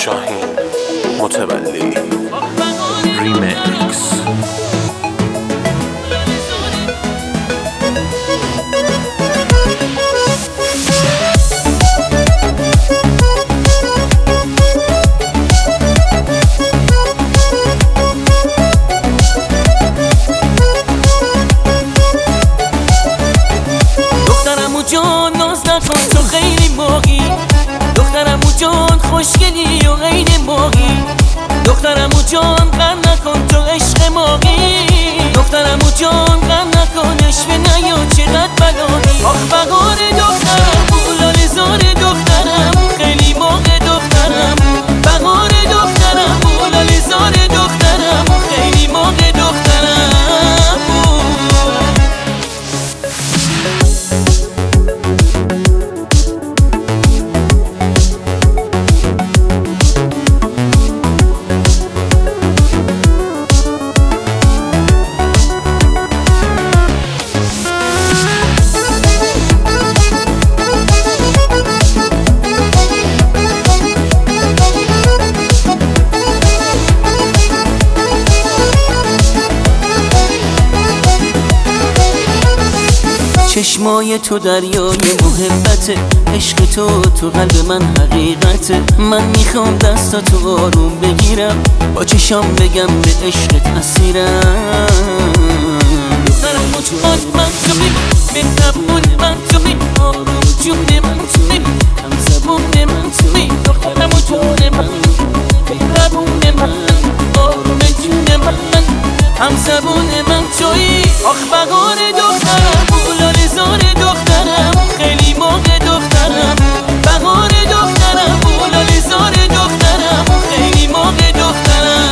شاهین متولی ریمیکس. دخترمو جان ناز نکن تو خیلی موقی، دخترمو جان خوشگلی و غیر موقی، دخترمو جان غم نکن تو عشق موقی، دخترمو جان غم نکن عشق نیا چقدر بلایی. آخ بهار دخترم بولال زار دخترم خیلی موقع دخترم، بهار دخترم بولال زار دخترم خیلی موقع دخترم. چشمای تو دریای محبته، عشق تو قلب من حقیقته. من میخوام دستاتو آروم بگیرم، با چشام بگم به عشقت اسیرم. دخترمو جان من توی، مهربون من توی، آروم جون من توی، هم زبون من توی. دخترمو جان من، مهربون من، آروم جون من، هم زبون من توی. آخ بهار دخترم بولال زار دخترم خیلی موقع دخترم، بهار دخترم بولال زار دخترم خیلی موقع دخترم.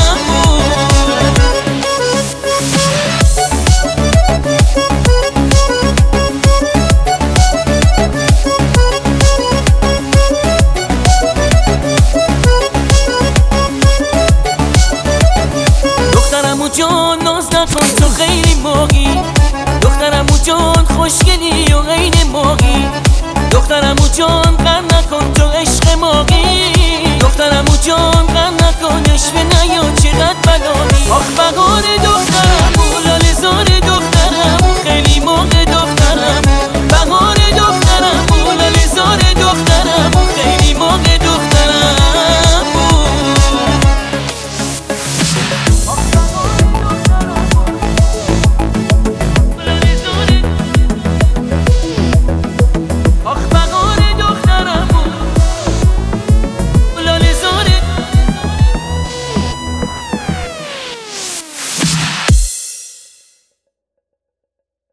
دخترمو جان ناز نکن تو خیلی موقی، دخترمو جان خوشگلی و غیر موقی، دخترمو جان